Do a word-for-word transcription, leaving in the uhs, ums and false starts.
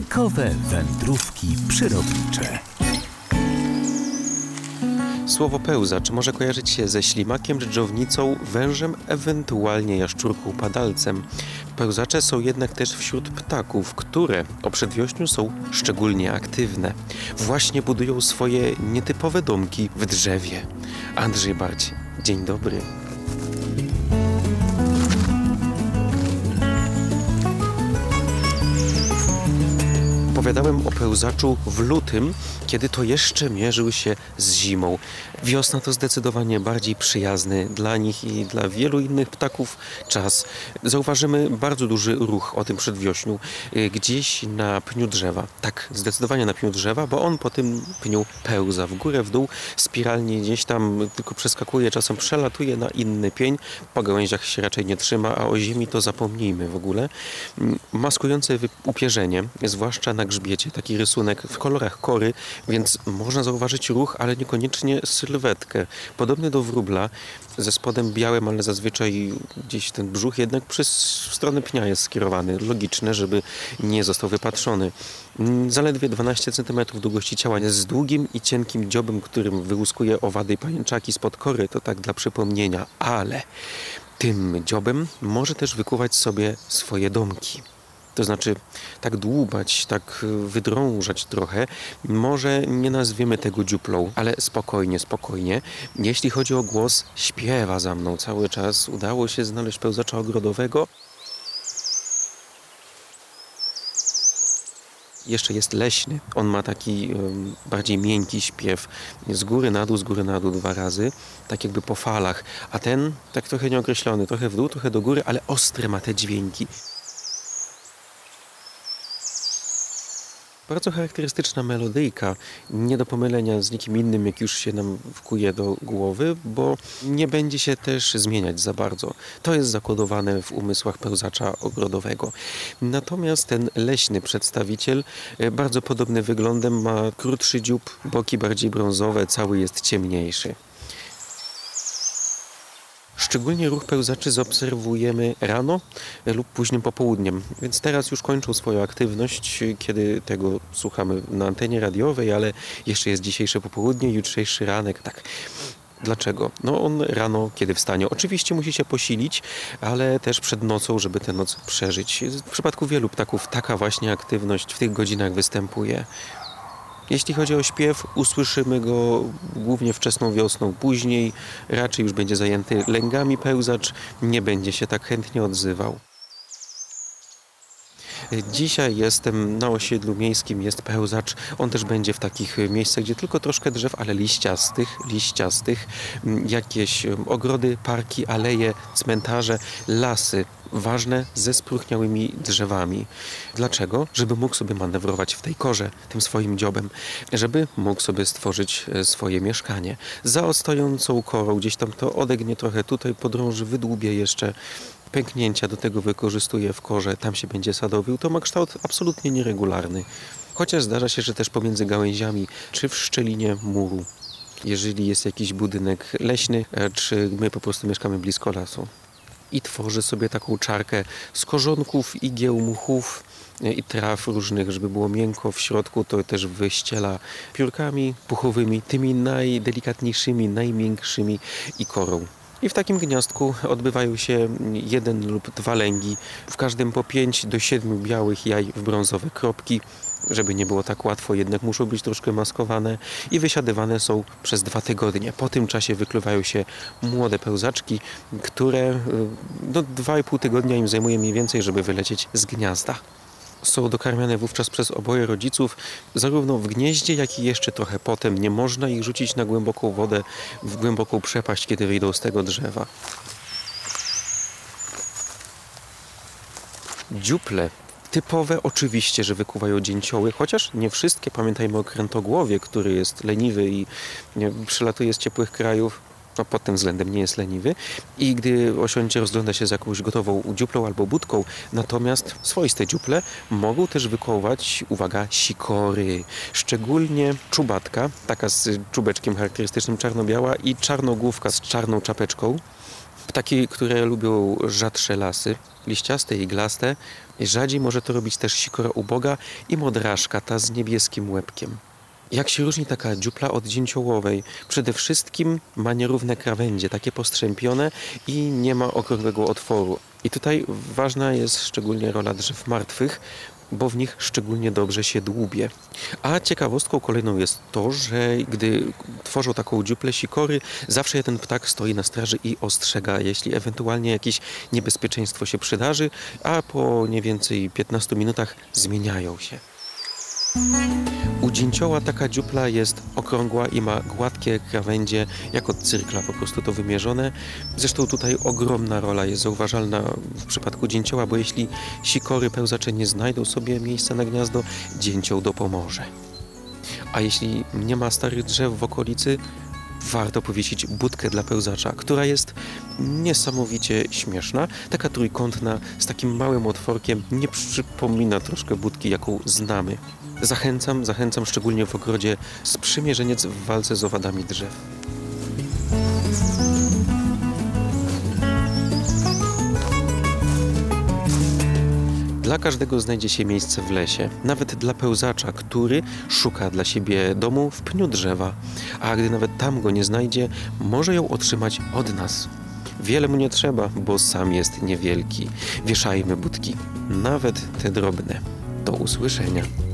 Bajkowe wędrówki przyrodnicze. Słowo pełzacz może kojarzyć się ze ślimakiem, dżdżownicą, wężem, ewentualnie jaszczurką padalcem. Pełzacze są jednak też wśród ptaków, które o przedwiośniu są szczególnie aktywne. Właśnie budują swoje nietypowe domki w drzewie. Andrzej Barć, dzień dobry. Opowiadałem o pełzaczu w lutym, kiedy to jeszcze mierzył się z zimą. Wiosna to zdecydowanie bardziej przyjazny dla nich i dla wielu innych ptaków czas. Zauważymy bardzo duży ruch o tym przedwiośniu gdzieś na pniu drzewa. Tak, zdecydowanie na pniu drzewa, bo on po tym pniu pełza w górę, w dół, spiralnie gdzieś tam tylko przeskakuje, czasem przelatuje na inny pień. Po gałęziach się raczej nie trzyma, a o ziemi to zapomnijmy w ogóle. Maskujące upierzenie, zwłaszcza na grzbiecie, taki rysunek w kolorach kory, więc można zauważyć ruch, ale niekoniecznie sylwetkę. Podobny do wróbla, ze spodem białym, ale zazwyczaj gdzieś ten brzuch jednak przez w stronę pnia jest skierowany. Logiczne, żeby nie został wypatrzony. Zaledwie dwanaście centymetrów długości ciała, z długim i cienkim dziobem, którym wyłuskuje owady i pajęczaki spod kory. To tak dla przypomnienia, ale tym dziobem może też wykuwać sobie swoje domki. To znaczy tak dłubać, tak wydrążać trochę. Może nie nazwiemy tego dziuplą, ale spokojnie, spokojnie. Jeśli chodzi o głos, śpiewa za mną cały czas. Udało się znaleźć pełzacza ogrodowego. Jeszcze jest leśny. On ma taki um, bardziej miękki śpiew. Z góry na dół, z góry na dół dwa razy. Tak jakby po falach. A ten tak trochę nieokreślony. Trochę w dół, trochę do góry, ale ostre ma te dźwięki. Bardzo charakterystyczna melodyjka, nie do pomylenia z nikim innym, jak już się nam wkuje do głowy, bo nie będzie się też zmieniać za bardzo. To jest zakodowane w umysłach pełzacza ogrodowego. Natomiast ten leśny przedstawiciel, bardzo podobny wyglądem, ma krótszy dziób, boki bardziej brązowe, cały jest ciemniejszy. Szczególnie ruch pełzaczy zaobserwujemy rano lub późnym popołudniem, więc teraz już kończą swoją aktywność, kiedy tego słuchamy na antenie radiowej, ale jeszcze jest dzisiejsze popołudnie, jutrzejszy ranek, tak. Dlaczego? No on rano, kiedy wstanie, oczywiście musi się posilić, ale też przed nocą, żeby tę noc przeżyć. W przypadku wielu ptaków taka właśnie aktywność w tych godzinach występuje. Jeśli chodzi o śpiew, usłyszymy go głównie wczesną wiosną. Później raczej już będzie zajęty lęgami pełzacz, nie będzie się tak chętnie odzywał. Dzisiaj jestem na osiedlu miejskim, jest pełzacz. On też będzie w takich miejscach, gdzie tylko troszkę drzew, ale liściastych, liściastych. Jakieś ogrody, parki, aleje, cmentarze, lasy. Ważne ze spróchniałymi drzewami. Dlaczego? Żeby mógł sobie manewrować w tej korze, tym swoim dziobem. Żeby mógł sobie stworzyć swoje mieszkanie. Za ostojącą korą gdzieś tam to odegnie trochę, tutaj podrąży, wydłubie jeszcze. Pęknięcia do tego wykorzystuje w korze, tam się będzie sadowił. To ma kształt absolutnie nieregularny. Chociaż zdarza się, że też pomiędzy gałęziami, czy w szczelinie muru, jeżeli jest jakiś budynek leśny, czy my po prostu mieszkamy blisko lasu. I tworzy sobie taką czarkę z korzonków, igieł, muchów i traw różnych, żeby było miękko. W środku to też wyściela piórkami puchowymi, tymi najdelikatniejszymi, najmiększymi i korą. I w takim gniazdku odbywają się jeden lub dwa lęgi, w każdym po pięć do siedmiu białych jaj w brązowe kropki. Żeby nie było tak łatwo, jednak muszą być troszkę maskowane i wysiadywane są przez dwa tygodnie. Po tym czasie wykluwają się młode pełzaczki, które no, dwa i pół tygodnia im zajmuje mniej więcej, żeby wylecieć z gniazda. Są dokarmiane wówczas przez oboje rodziców, zarówno w gnieździe, jak i jeszcze trochę potem. Nie można ich rzucić na głęboką wodę, w głęboką przepaść, kiedy wyjdą z tego drzewa. Dziuple typowe oczywiście, że wykuwają dzięcioły, chociaż nie wszystkie. Pamiętajmy o krętogłowie, który jest leniwy i nie, przylatuje z ciepłych krajów. No, pod tym względem nie jest leniwy i gdy osiądzie, rozgląda się za jakąś gotową dziuplą albo budką. Natomiast swoiste dziuple mogą też wykołać, uwaga, sikory. Szczególnie czubatka, taka z czubeczkiem charakterystycznym czarno-biała i czarnogłówka z czarną czapeczką. Ptaki, które lubią rzadsze lasy, liściaste i iglaste. Rzadziej może to robić też sikora uboga i modraszka, ta z niebieskim łebkiem. Jak się różni taka dziupla od dzięciołowej? Przede wszystkim ma nierówne krawędzie, takie postrzępione i nie ma okrągłego otworu. I tutaj ważna jest szczególnie rola drzew martwych, bo w nich szczególnie dobrze się dłubie. A ciekawostką kolejną jest to, że gdy tworzą taką dziuplę sikory, zawsze jeden ptak stoi na straży i ostrzega, jeśli ewentualnie jakieś niebezpieczeństwo się przydarzy, a po nie więcej piętnastu minutach zmieniają się. U dzięcioła taka dziupla jest okrągła i ma gładkie krawędzie, jak od cyrkla po prostu to wymierzone. Zresztą tutaj ogromna rola jest zauważalna w przypadku dzięcioła, bo jeśli sikory pełzacze nie znajdą sobie miejsca na gniazdo, dzięcioł dopomoże. A jeśli nie ma starych drzew w okolicy, warto powiesić budkę dla pełzacza, która jest niesamowicie śmieszna. Taka trójkątna, z takim małym otworkiem, nie przypomina troszkę budki, jaką znamy. Zachęcam, zachęcam szczególnie w ogrodzie sprzymierzeniec w walce z owadami drzew. Dla każdego znajdzie się miejsce w lesie, nawet dla pełzacza, który szuka dla siebie domu w pniu drzewa, a gdy nawet tam go nie znajdzie, może ją otrzymać od nas. Wiele mu nie trzeba, bo sam jest niewielki. Wieszajmy budki, nawet te drobne. Do usłyszenia.